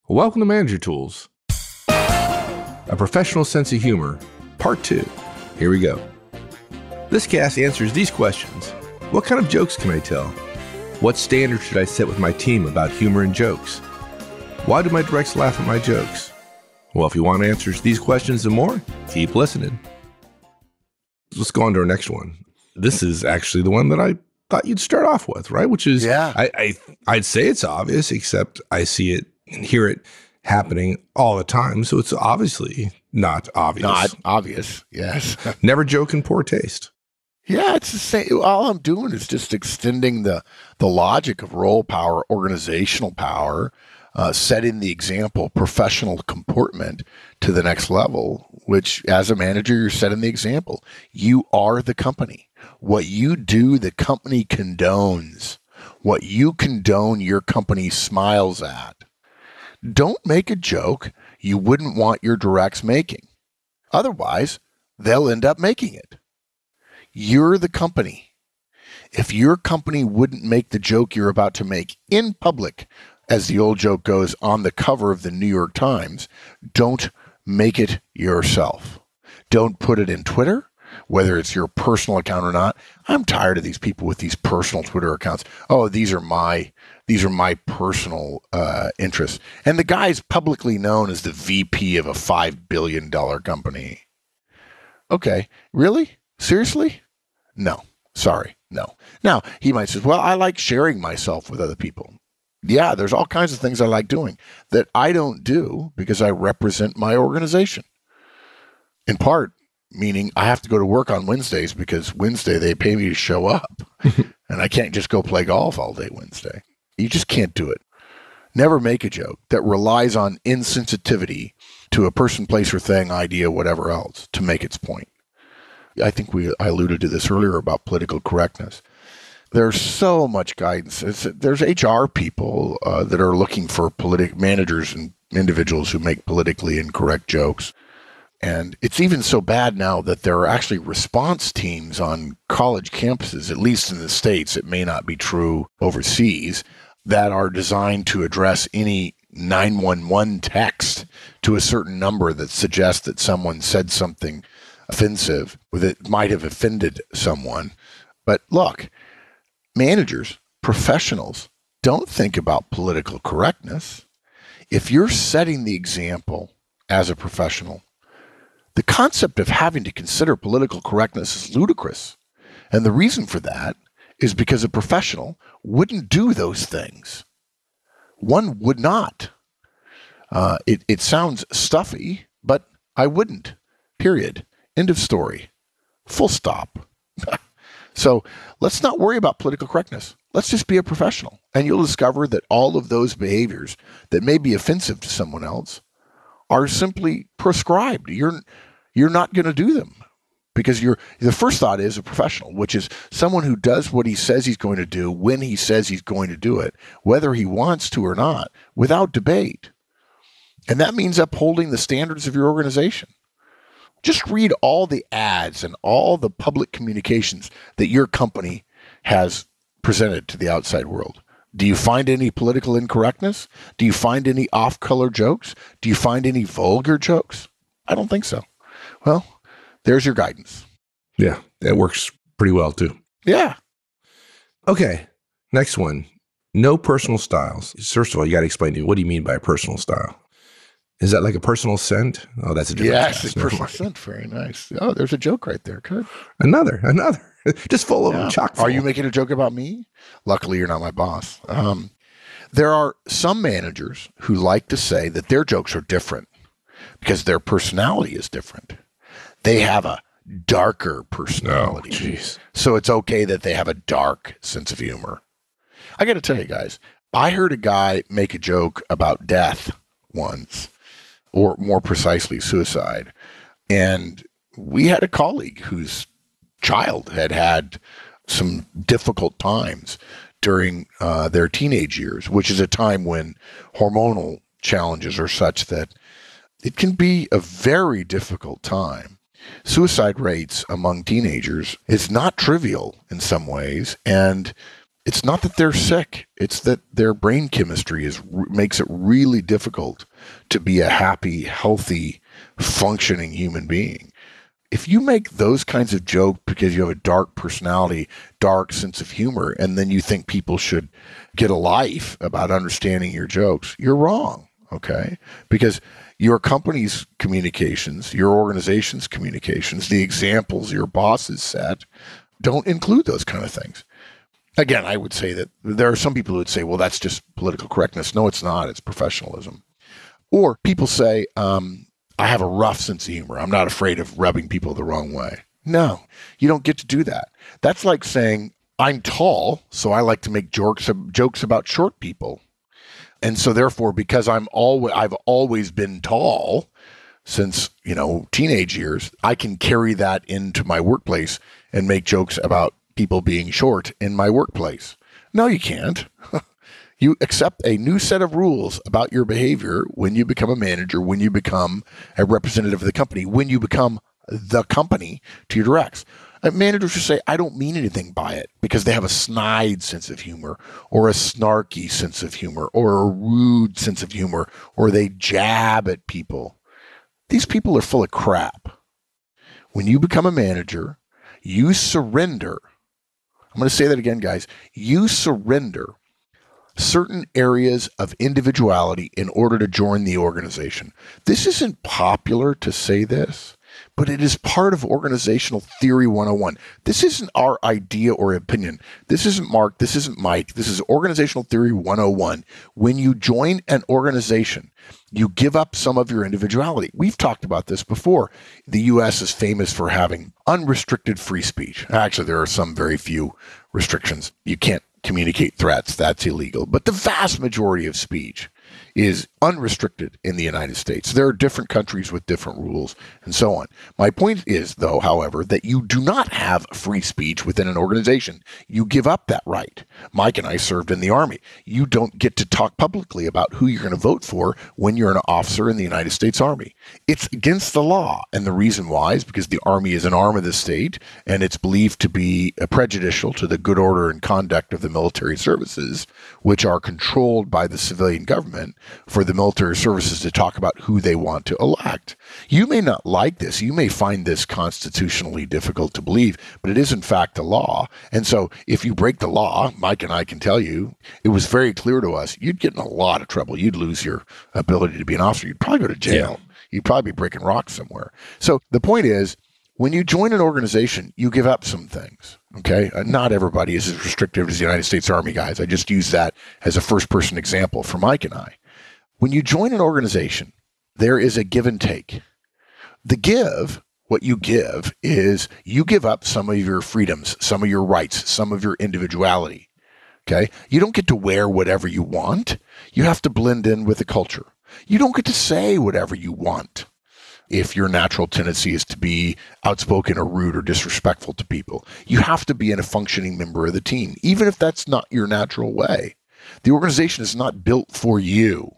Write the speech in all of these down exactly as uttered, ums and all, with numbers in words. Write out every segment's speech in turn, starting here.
Welcome to Manager Tools, a professional sense of humor, part two. Here we go. This cast answers these questions. What kind of jokes can I tell? What standards should I set with my team about humor and jokes? Why do my directs laugh at my jokes? Well, if you want answers to these questions and more, keep listening. Let's go on to our next one. This is actually the one that I thought you'd start off with, right? Which is, yeah. I, I, I'd say it's obvious, except I see it and hear it happening all the time. So it's obviously not obvious. Not obvious, yes. Never joke in poor taste. Yeah, it's the same. All I'm doing is just extending the, the logic of role power, organizational power, uh, setting the example, professional comportment to the next level, which as a manager, you're setting the example. You are the company. What you do, the company condones. What you condone, your company smiles at. Don't make a joke you wouldn't want your directs making. Otherwise, they'll end up making it. You're the company. If your company wouldn't make the joke you're about to make in public, as the old joke goes, on the cover of the New York Times, don't make it yourself. Don't put it in Twitter, whether it's your personal account or not. I'm tired of these people with these personal Twitter accounts. Oh, these are my these are my personal uh, interests. And the guy's publicly known as the V P of a five billion dollars company. Okay, really? Seriously? No. Sorry, no. Now, he might say, well, I like sharing myself with other people. Yeah, there's all kinds of things I like doing that I don't do because I represent my organization. In part, meaning I have to go to work on Wednesdays because Wednesday they pay me to show up and I can't just go play golf all day Wednesday. You just can't do it. Never make a joke that relies on insensitivity to a person, place, or thing, idea, whatever else to make its point. I think we I alluded to this earlier about political correctness. There's so much guidance. It's, there's H R people uh, that are looking for politic managers and individuals who make politically incorrect jokes. And it's even so bad now that there are actually response teams on college campuses, at least in the States. It may not be true overseas, that are designed to address any nine one one text to a certain number that suggests that someone said something offensive that might have offended someone. But look, managers, professionals, don't think about political correctness. If you're setting the example as a professional, the concept of having to consider political correctness is ludicrous. And the reason for that is because a professional wouldn't do those things. One would not. Uh, it, it sounds stuffy, but I wouldn't. Period. End of story. Full stop. So let's not worry about political correctness. Let's just be a professional. And you'll discover that all of those behaviors that may be offensive to someone else are simply prescribed. You're you're not going to do them because you're the first thought is a professional, which is someone who does what he says he's going to do when he says he's going to do it, whether he wants to or not, without debate. And that means upholding the standards of your organization. Just read all the ads and all the public communications that your company has presented to the outside world. Do you find any political incorrectness? Do you find any off-color jokes? Do you find any vulgar jokes? I don't think so. Well, there's your guidance. Yeah, that works pretty well too. Yeah. Okay, next one. No personal styles. First of all, you got to explain to me, what do you mean by a personal style? Is that like a personal scent? Oh, that's a different Yes, cast. a personal scent. Very nice. Oh, there's a joke right there. Good. Another, another. Just full of Yeah. them, chock full. Are you making a joke about me? Luckily, you're not my boss. Um, there are some managers who like to say that their jokes are different because their personality is different. They have a darker personality. Oh, jeez. So it's okay that they have a dark sense of humor. I got to tell you guys, I heard a guy make a joke about death once, or more precisely, suicide. And we had a colleague whose child had had some difficult times during uh, their teenage years, which is a time when hormonal challenges are such that it can be a very difficult time. Suicide rates among teenagers is not trivial in some ways. And It's not that they're sick. It's that their brain chemistry is makes it really difficult to be a happy, healthy, functioning human being. If you make those kinds of jokes because you have a dark personality, dark sense of humor, and then you think people should get a life about understanding your jokes, you're wrong, okay? Because your company's communications, your organization's communications, the examples your bosses set don't include those kind of things. Again, I would say that there are some people who would say, well, that's just political correctness. No, it's not. It's professionalism. Or people say, um, I have a rough sense of humor. I'm not afraid of rubbing people the wrong way. No, you don't get to do that. That's like saying, I'm tall, so I like to make jokes, jokes about short people. And so therefore, because I'm always, I've always been tall since, you know, teenage years, I can carry that into my workplace and make jokes about people being short in my workplace. No, you can't. You accept a new set of rules about your behavior when you become a manager, when you become a representative of the company, when you become the company to your directs. A manager should say, I don't mean anything by it, because they have a snide sense of humor or a snarky sense of humor or a rude sense of humor, or they jab at people. These people are full of crap. When you become a manager, you surrender. I'm going to say that again, guys. You surrender certain areas of individuality in order to join the organization. This isn't popular to say this, but it is part of Organizational Theory one oh one. This isn't our idea or opinion. This isn't Mark. This isn't Mike. This is Organizational Theory one oh one. When you join an organization, you give up some of your individuality. We've talked about this before. The U S is famous for having unrestricted free speech. Actually, there are some very few restrictions. You can't communicate threats. That's illegal. But the vast majority of speech is unrestricted in the United States. There are different countries with different rules and so on. My point is, though, however, that you do not have free speech within an organization. You give up that right. Mike and I served in the Army. You don't get to talk publicly about who you're going to vote for when you're an officer in the United States Army. It's against the law. And the reason why is because the Army is an arm of the state, and it's believed to be prejudicial to the good order and conduct of the military services, which are controlled by the civilian government, for the military services to talk about who they want to elect. You may not like this. You may find this constitutionally difficult to believe, but it is in fact the law. And so if you break the law, Mike and I can tell you, it was very clear to us, you'd get in a lot of trouble. You'd lose your ability to be an officer. You'd probably go to jail. Yeah. You'd probably be breaking rocks somewhere. So the point is, when you join an organization, you give up some things, okay? Uh, not everybody is as restrictive as the United States Army guys. I just use that as a first-person example for Mike and I. When you join an organization, there is a give and take. The give, what you give, is you give up some of your freedoms, some of your rights, some of your individuality, okay? You don't get to wear whatever you want. You have to blend in with the culture. You don't get to say whatever you want if your natural tendency is to be outspoken or rude or disrespectful to people. You have to be a functioning member of the team, even if that's not your natural way. The organization is not built for you.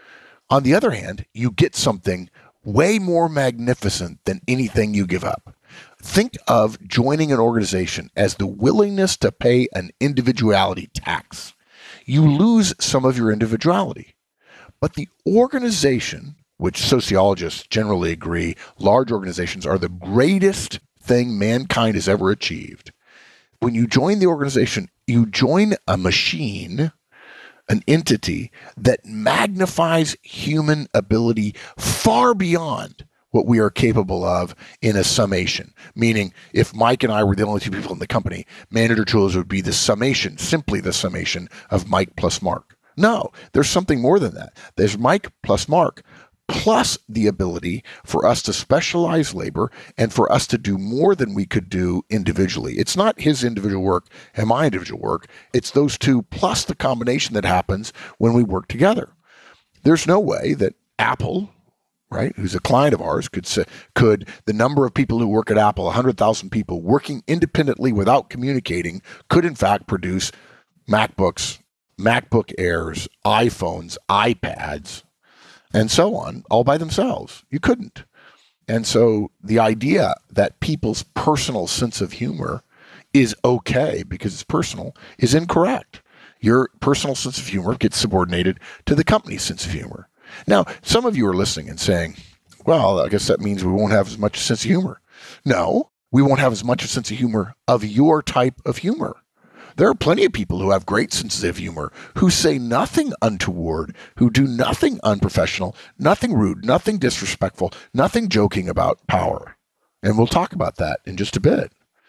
On the other hand, you get something way more magnificent than anything you give up. Think of joining an organization as the willingness to pay an individuality tax. You lose some of your individuality, but the organization, which sociologists generally agree, large organizations are the greatest thing mankind has ever achieved. When you join the organization, you join a machine, an entity that magnifies human ability far beyond what we are capable of in a summation. Meaning, if Mike and I were the only two people in the company, Manager Tools would be the summation, simply the summation of Mike plus Mark. No, there's something more than that. There's Mike plus Mark, plus the ability for us to specialize labor and for us to do more than we could do individually. It's not his individual work and my individual work. It's those two plus the combination that happens when we work together. There's no way that Apple, right, who's a client of ours, could say, could the number of people who work at Apple, one hundred thousand people working independently without communicating, could in fact produce MacBooks, MacBook Airs, iPhones, iPads, and so on, all by themselves. You couldn't. And so the idea that people's personal sense of humor is okay because it's personal is incorrect. Your personal sense of humor gets subordinated to the company's sense of humor. Now, some of you are listening and saying, well, I guess that means we won't have as much sense of humor. No, we won't have as much a sense of humor of your type of humor. There are plenty of people who have great senses of humor, who say nothing untoward, who do nothing unprofessional, nothing rude, nothing disrespectful, nothing joking about power. And we'll talk about that in just a bit.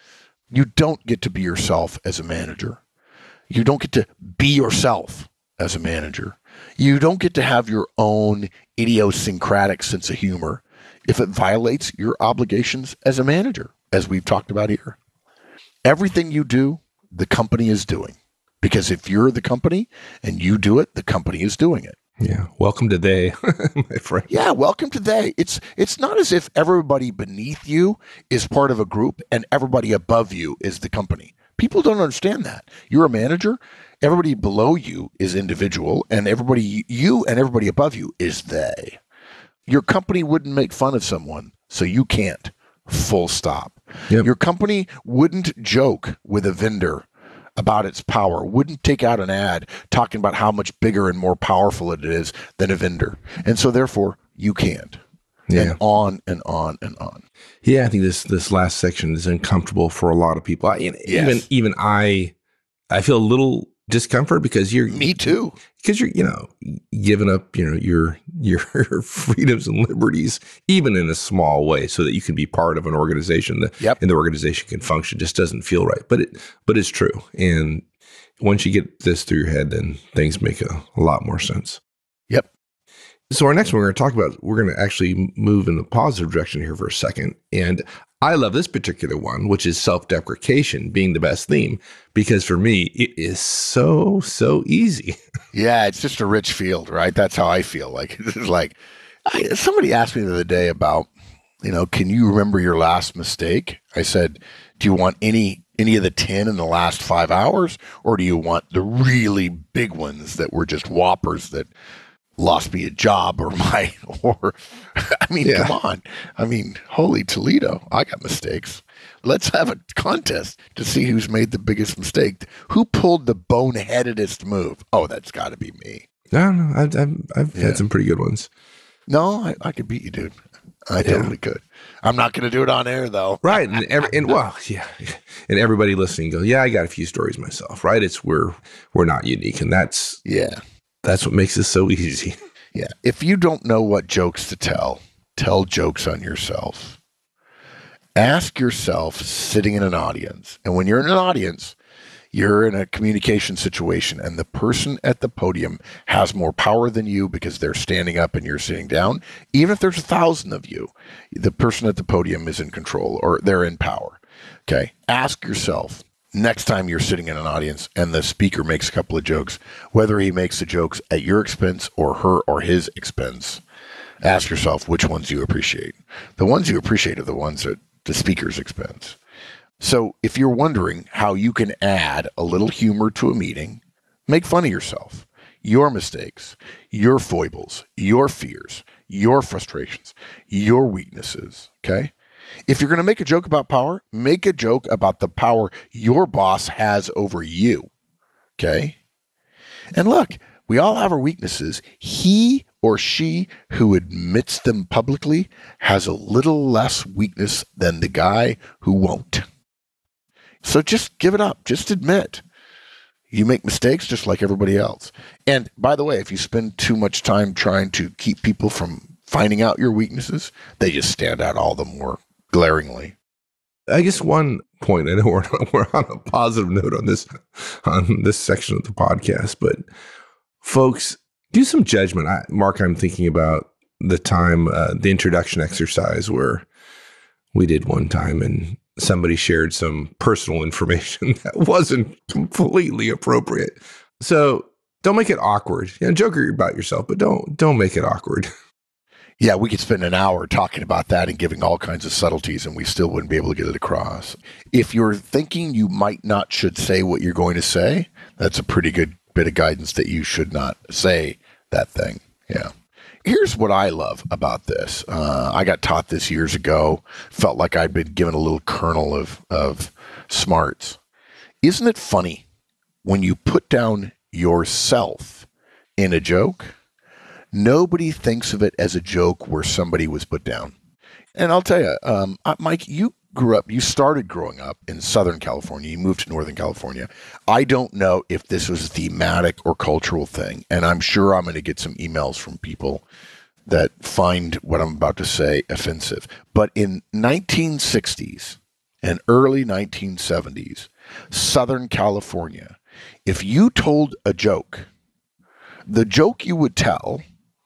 You don't get to be yourself as a manager. You don't get to be yourself as a manager. You don't get to have your own idiosyncratic sense of humor if it violates your obligations as a manager, as we've talked about here. Everything you do, the company is doing. Because if you're the company and you do it, the company is doing it. Yeah. Welcome to they, my friend. Yeah, welcome to they. It's it's not as if everybody beneath you is part of a group and everybody above you is the company. People don't understand that. You're a manager. Everybody below you is individual, and everybody, you and everybody above you is they. Your company wouldn't make fun of someone, so you can't. Full stop. Yep. Your company wouldn't joke with a vendor about its power, wouldn't take out an ad talking about how much bigger and more powerful it is than a vendor. And so therefore, you can't. Yeah. And on and on and on. Yeah, I think this this last section is uncomfortable for a lot of people. I, yes. Even even I, I feel a little discomfort because you're me too. Because you're you know giving up you know your your freedoms and liberties even in a small way so that you can be part of an organization that yep. and the organization can function. Just doesn't feel right, but it but it's true. And once you get this through your head, then things make a, a lot more sense. Yep. So our next one we're going to talk about, we're going to actually move in the positive direction here for a second. And I love this particular one, which is self-deprecation being the best theme, because for me, it is so, so easy. Yeah, it's just a rich field, right? That's how I feel. Like, this is like, I, somebody asked me the other day about, you know, can you remember your last mistake? I said, do you want any any of the ten in the last five hours? Or do you want the really big ones that were just whoppers that lost me a job or my, or, I mean, yeah. Come on. I mean, holy Toledo, I got mistakes. Let's have a contest to see who's made the biggest mistake. Who pulled the boneheadedest move? Oh, that's got to be me. I don't know. I've, I've, I've yeah. had some pretty good ones. No, I, I could beat you, dude. I yeah. totally could. I'm not going to do it on air, though. Right. And, every, and well, yeah. And everybody listening goes, yeah, I got a few stories myself, right? It's we're, we're not unique. And that's, yeah. That's what makes this so easy. Yeah. If you don't know what jokes to tell, tell jokes on yourself. Ask yourself sitting in an audience. And when you're in an audience, you're in a communication situation and the person at the podium has more power than you because they're standing up and you're sitting down. Even if there's a thousand of you, the person at the podium is in control or they're in power. Okay. Ask yourself, next time you're sitting in an audience and the speaker makes a couple of jokes, whether he makes the jokes at your expense or her or his expense, ask yourself which ones you appreciate. The ones you appreciate are the ones at the speaker's expense. So if you're wondering how you can add a little humor to a meeting, make fun of yourself, your mistakes, your foibles, your fears, your frustrations, your weaknesses, okay? If you're going to make a joke about power, make a joke about the power your boss has over you, okay? And look, we all have our weaknesses. He or she who admits them publicly has a little less weakness than the guy who won't. So just give it up. Just admit. You make mistakes just like everybody else. And by the way, if you spend too much time trying to keep people from finding out your weaknesses, they just stand out all the more glaringly. I guess one point, I know we're, we're on a positive note on this, on this section of the podcast, but folks, do some judgment. I, Mark, I'm thinking about the time, uh, the introduction exercise where we did one time and somebody shared some personal information that wasn't completely appropriate. So don't make it awkward. You know, joke about yourself, but don't, don't make it awkward. Yeah, we could spend an hour talking about that and giving all kinds of subtleties, and we still wouldn't be able to get it across. If you're thinking you might not should say what you're going to say, that's a pretty good bit of guidance that you should not say that thing. Yeah. Here's what I love about this. Uh, I got taught this years ago. Felt like I'd been given a little kernel of of smarts. Isn't it funny when you put down yourself in a joke? Nobody thinks of it as a joke where somebody was put down. And I'll tell you, um, Mike, you grew up, you started growing up in Southern California. You moved to Northern California. I don't know if this was a thematic or cultural thing, and I'm sure I'm going to get some emails from people that find what I'm about to say offensive. But in nineteen sixties and early nineteen seventies, Southern California, if you told a joke, the joke you would tell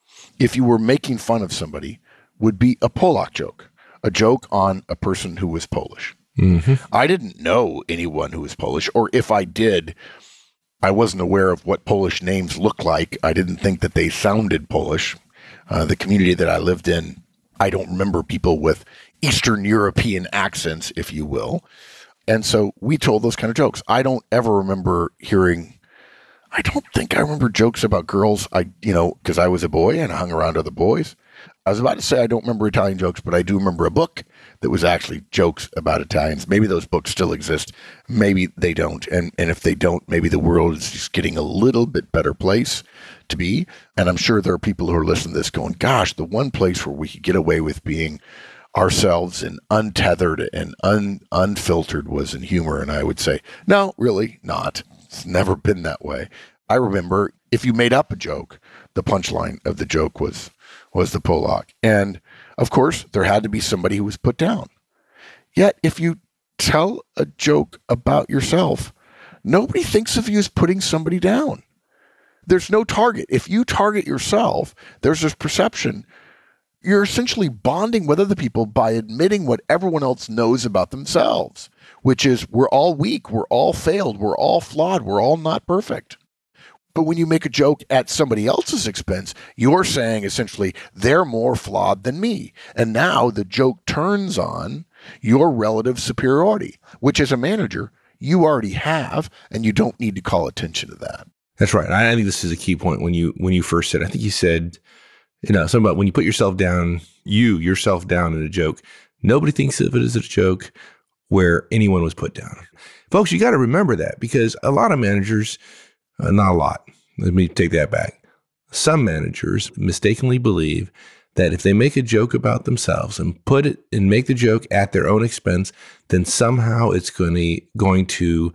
if you were making fun of somebody would be a Polak joke, a joke on a person who was Polish. Mm-hmm. I didn't know anyone who was Polish, or if I did, I wasn't aware of what Polish names looked like. I didn't think that they sounded Polish. Uh, the community that I lived in, I don't remember people with Eastern European accents, if you will. And so we told those kind of jokes. I don't ever remember hearing, I don't think I remember jokes about girls, I, you know, because I was a boy and I hung around other boys. I was about to say I don't remember Italian jokes, but I do remember a book that was actually jokes about Italians. Maybe those books still exist. Maybe they don't. And and if they don't, maybe the world is just getting a little bit better place to be. And I'm sure there are people who are listening to this going, gosh, the one place where we could get away with being ourselves and untethered and un, unfiltered was in humor. And I would say, no, really not. It's never been that way. I remember if you made up a joke, the punchline of the joke was was the Polak. And of course, there had to be somebody who was put down. Yet, if you tell a joke about yourself, nobody thinks of you as putting somebody down. There's no target. If you target yourself, there's this perception. You're essentially bonding with other people by admitting what everyone else knows about themselves, which is we're all weak, we're all failed, we're all flawed, we're all not perfect. But when you make a joke at somebody else's expense, you're saying essentially they're more flawed than me. And now the joke turns on your relative superiority, which as a manager, you already have, and you don't need to call attention to that. That's right. I think this is a key point when you when you first said, I think you said, you know, something about when you put yourself down, you yourself down in a joke, nobody thinks of it as a joke where anyone was put down. Folks, you got to remember that because a lot of managers, Uh, not a lot. Let me take that back. Some managers mistakenly believe that if they make a joke about themselves and put it and make the joke at their own expense, then somehow it's going to, going to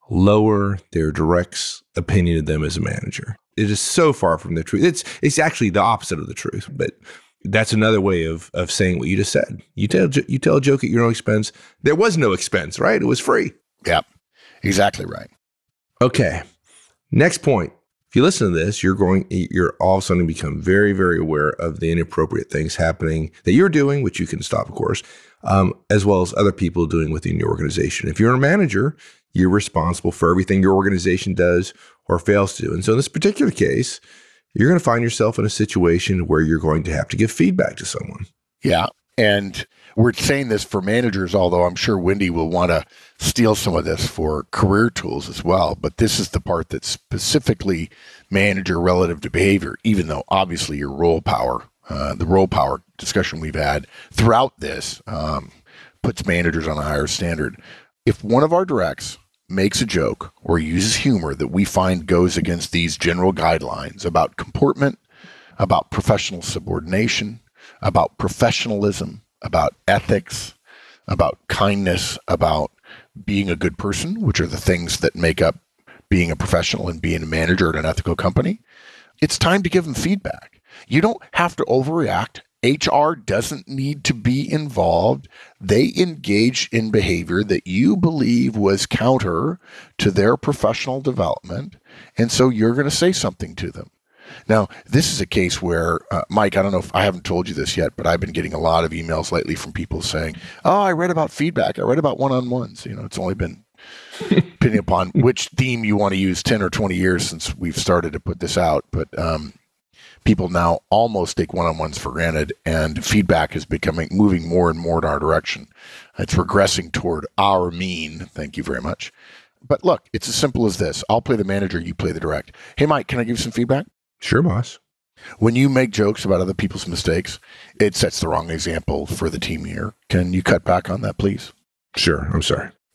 lower their direct opinion of them as a manager. It is so far from the truth. It's it's actually the opposite of the truth, but that's another way of of saying what you just said. You tell you tell a joke at your own expense. There was no expense, right? It was free. Yeah, exactly right. Okay. Next point. If you listen to this, you're going, you're all of a sudden become very, very aware of the inappropriate things happening that you're doing, which you can stop, of course, um, as well as other people doing within your organization. If you're a manager, you're responsible for everything your organization does or fails to do. And so in this particular case, you're going to find yourself in a situation where you're going to have to give feedback to someone. Yeah. And we're saying this for managers, although I'm sure Wendy will want to steal some of this for career tools as well. But this is the part that's specifically manager relative to behavior, even though obviously your role power, uh, the role power discussion we've had throughout this um, puts managers on a higher standard. If one of our directs makes a joke or uses humor that we find goes against these general guidelines about comportment, about professional subordination, about professionalism, about ethics, about kindness, about being a good person, which are the things that make up being a professional and being a manager at an ethical company, it's time to give them feedback. You don't have to overreact. H R doesn't need to be involved. They engage in behavior that you believe was counter to their professional development, and so you're going to say something to them. Now, this is a case where, uh, Mike, I don't know if I haven't told you this yet, but I've been getting a lot of emails lately from people saying, oh, I read about feedback. I read about one-on-ones. You know, it's only been, depending upon which theme you want to use, ten or twenty years since we've started to put this out. But um, people now almost take one-on-ones for granted, and feedback is becoming, moving more and more in our direction. It's regressing toward our mean. Thank you very much. But look, it's as simple as this. I'll play the manager, you play the direct. Hey, Mike, can I give you some feedback? Sure, boss. When you make jokes about other people's mistakes, it sets the wrong example for the team here. Can you cut back on that, please? Sure. I'm sorry.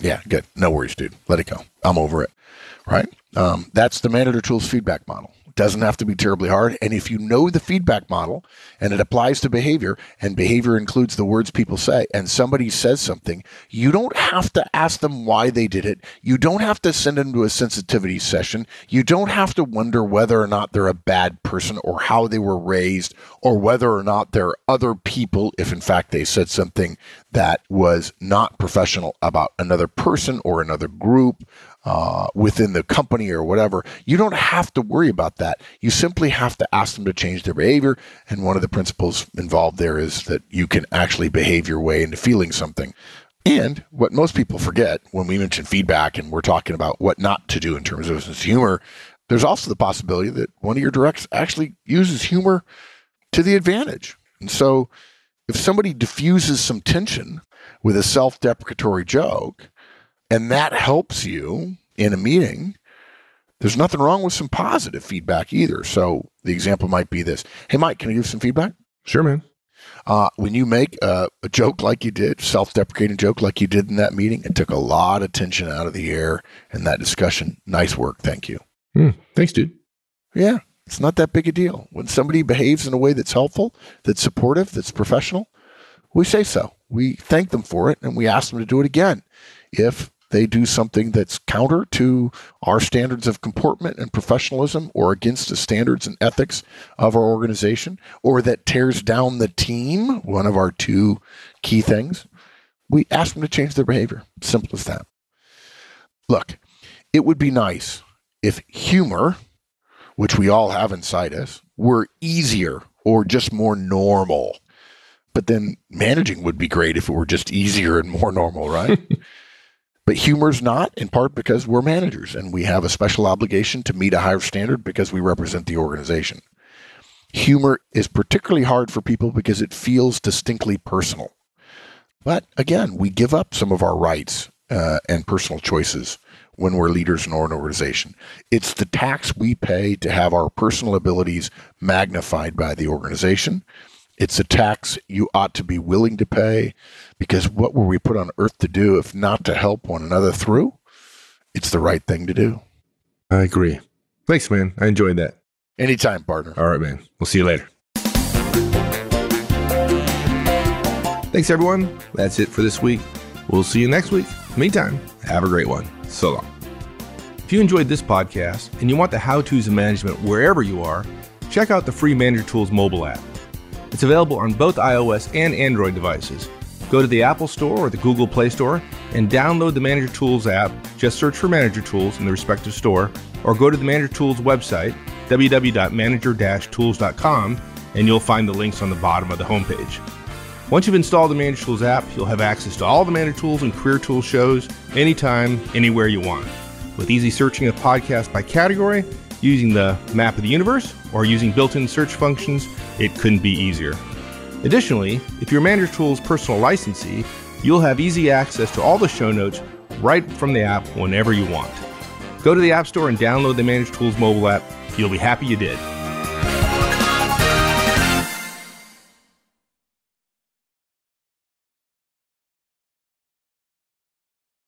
Yeah, good. No worries, dude. Let it go. I'm over it. Right? Um, that's the Manager Tools feedback model. It doesn't have to be terribly hard. And if you know the feedback model and it applies to behavior, and behavior includes the words people say, and somebody says something, you don't have to ask them why they did it. You don't have to send them to a sensitivity session. You don't have to wonder whether or not they're a bad person or how they were raised or whether or not there are other people, if in fact they said something that was not professional about another person or another group uh, within the company or whatever. You don't have to worry about that. You simply have to ask them to change their behavior. And one of the principles involved there is that you can actually behave your way into feeling something. And what most people forget when we mention feedback and we're talking about what not to do in terms of sense of humor, there's also the possibility that one of your directs actually uses humor to the advantage. And so if somebody diffuses some tension with a self-deprecatory joke, and that helps you in a meeting, there's nothing wrong with some positive feedback either. So the example might be this. Hey, Mike, can I give some feedback? Sure, man. Uh, when you make a, a joke like you did, self-deprecating joke like you did in that meeting, it took a lot of tension out of the air in that discussion. Nice work. Thank you. Mm, thanks, dude. Yeah, it's not that big a deal. When somebody behaves in a way that's helpful, that's supportive, that's professional, we say so. We thank them for it, and we ask them to do it again if they do something that's counter to our standards of comportment and professionalism or against the standards and ethics of our organization, or that tears down the team, one of our two key things. We ask them to change their behavior. Simple as that. Look, it would be nice if humor, which we all have inside us, were easier or just more normal. But then managing would be great if it were just easier and more normal, right? But humor's not, in part because we're managers and we have a special obligation to meet a higher standard because we represent the organization. Humor is particularly hard for people because it feels distinctly personal. But again, we give up some of our rights uh, and personal choices when we're leaders in an organization. It's the tax we pay to have our personal abilities magnified by the organization. It's a tax you ought to be willing to pay, because what were we put on earth to do if not to help one another through? It's the right thing to do. I agree. Thanks, man. I enjoyed that. Anytime, partner. All right, man. We'll see you later. Thanks, everyone. That's it for this week. We'll see you next week. Meantime, have a great one. So long. If you enjoyed this podcast and you want the how-tos of management wherever you are, check out the free Manager Tools mobile app. It's available on both iOS and Android devices. Go to the Apple Store or the Google Play Store and download the Manager Tools app. Just search for Manager Tools in the respective store, or go to the Manager Tools website, w w w dot manager dash tools dot com, and you'll find the links on the bottom of the homepage. Once you've installed the Manager Tools app, you'll have access to all the Manager Tools and Career Tools shows anytime, anywhere you want. With easy searching of podcasts by category, using the map of the universe, or using built-in search functions, it couldn't be easier. Additionally, if you're Manager Tools personal licensee, you'll have easy access to all the show notes right from the app whenever you want. Go to the App Store and download the Manager Tools mobile app. You'll be happy you did.